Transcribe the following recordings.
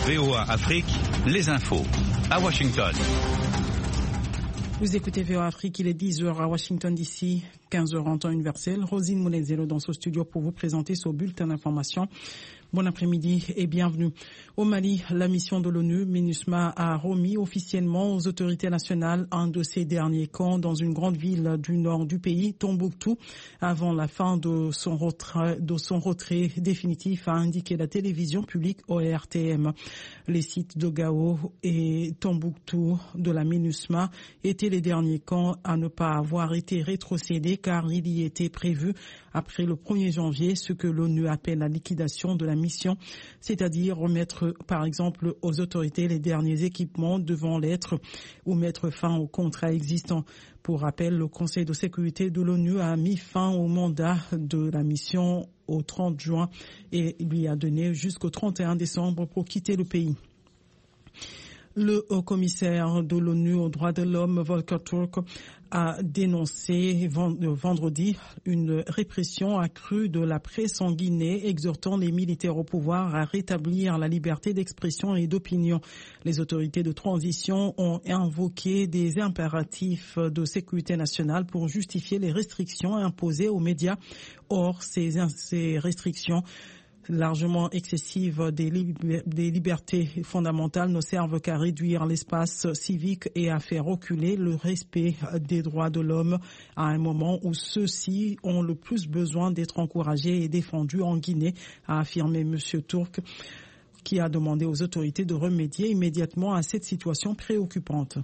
VOA Afrique, les infos. À Washington. Vous écoutez VOA Afrique, il est 10h à Washington DC, 15h en temps universel. Rosine Mounezelo dans ce studio pour vous présenter ce bulletin d'information. Bon après-midi et bienvenue. Au Mali, la mission de l'ONU, MINUSMA, a remis officiellement aux autorités nationales un de ses derniers camps dans une grande ville du nord du pays, Tombouctou, avant la fin de son retrait définitif, a indiqué la télévision publique ORTM. Les sites de Gao et Tombouctou de la MINUSMA étaient les derniers camps à ne pas avoir été rétrocédés car il y était prévu après le 1er janvier ce que l'ONU appelle la liquidation de la mission, c'est-à-dire remettre par exemple aux autorités les derniers équipements devant l'être ou mettre fin au contrat existant. Pour rappel, le Conseil de sécurité de l'ONU a mis fin au mandat de la mission au 30 juin et lui a donné jusqu'au 31 décembre pour quitter le pays. Le haut-commissaire de l'ONU aux droits de l'homme, Volker Turk, a dénoncé vendredi une répression accrue de la presse en Guinée, exhortant les militaires au pouvoir à rétablir la liberté d'expression et d'opinion. Les autorités de transition ont invoqué des impératifs de sécurité nationale pour justifier les restrictions imposées aux médias. Or, ces restrictions largement excessives des libertés fondamentales ne servent qu'à réduire l'espace civique et à faire reculer le respect des droits de l'homme à un moment où ceux-ci ont le plus besoin d'être encouragés et défendus en Guinée, a affirmé M. Turk, qui a demandé aux autorités de remédier immédiatement à cette situation préoccupante.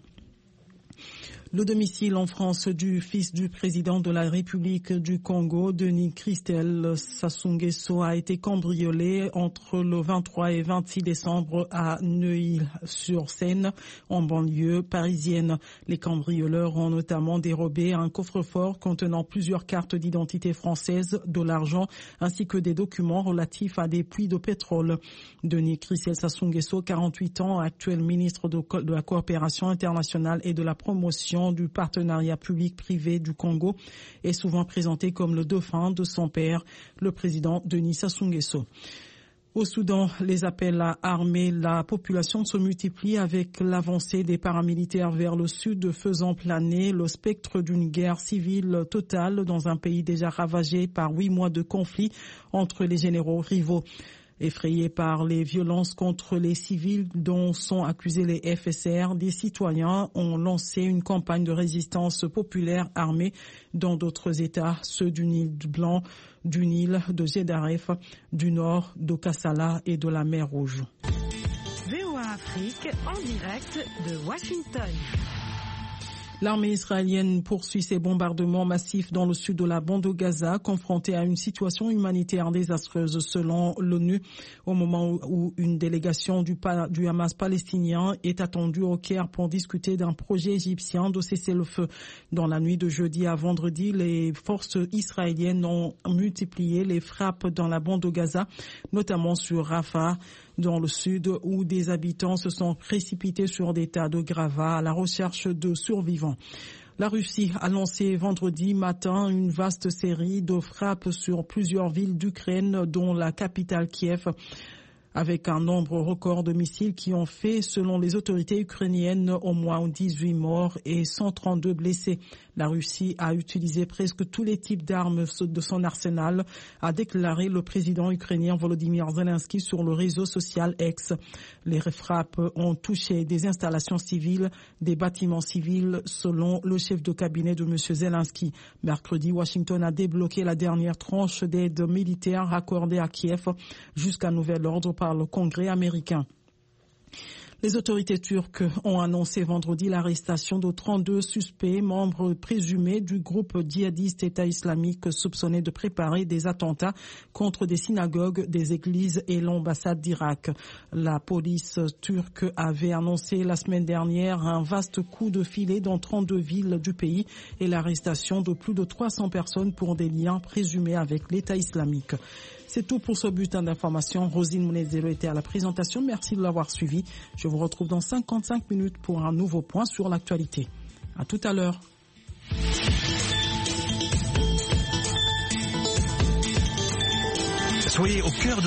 Le domicile en France du fils du président de la République du Congo, Denis Christel Sassou Nguesso, a été cambriolé entre le 23 et 26 décembre à Neuilly-sur-Seine, en banlieue parisienne. Les cambrioleurs ont notamment dérobé un coffre-fort contenant plusieurs cartes d'identité françaises, de l'argent, ainsi que des documents relatifs à des puits de pétrole. Denis Christel Sassou Nguesso, 48 ans, actuel ministre de la coopération internationale et de la promotion du partenariat public-privé du Congo, est souvent présenté comme le dauphin de son père, le président Denis Sassou Nguesso. Au Soudan, les appels à armer la population se multiplient avec l'avancée des paramilitaires vers le sud, faisant planer le spectre d'une guerre civile totale dans un pays déjà ravagé par 8 mois de conflit entre les généraux rivaux. Effrayés par les violences contre les civils dont sont accusés les FSR, des citoyens ont lancé une campagne de résistance populaire armée dans d'autres États, ceux du Nil Blanc, du Nil, de Gédaref, du Nord, de Kassala et de la mer Rouge. VOA Afrique en direct de Washington. L'armée israélienne poursuit ses bombardements massifs dans le sud de la bande de Gaza, confrontée à une situation humanitaire désastreuse selon l'ONU, au moment où une délégation du Hamas palestinien est attendue au Caire pour discuter d'un projet égyptien de cessez-le-feu. Dans la nuit de jeudi à vendredi, les forces israéliennes ont multiplié les frappes dans la bande de Gaza, notamment sur Rafah, dans le sud, où des habitants se sont précipités sur des tas de gravats à la recherche de survivants. La Russie a lancé vendredi matin une vaste série de frappes sur plusieurs villes d'Ukraine, dont la capitale Kiev, avec un nombre record de missiles qui ont fait, selon les autorités ukrainiennes, au moins 18 morts et 132 blessés. La Russie a utilisé presque tous les types d'armes de son arsenal, a déclaré le président ukrainien Volodymyr Zelensky sur le réseau social X. Les frappes ont touché des installations civiles, des bâtiments civils, selon le chef de cabinet de M. Zelensky. Mercredi, Washington a débloqué la dernière tranche d'aide militaire accordée à Kiev jusqu'à nouvel ordre par le Congrès américain. Les autorités turques ont annoncé vendredi l'arrestation de 32 suspects, membres présumés du groupe djihadiste État islamique soupçonné de préparer des attentats contre des synagogues, des églises et l'ambassade d'Irak. La police turque avait annoncé la semaine dernière un vaste coup de filet dans 32 villes du pays et l'arrestation de plus de 300 personnes pour des liens présumés avec l'État islamique. C'est tout pour ce bulletin d'information. Rosine Mounezelo était à la présentation. Merci de l'avoir suivi. Je vous retrouve dans 55 minutes pour un nouveau point sur l'actualité. À tout à l'heure. Soyez au cœur de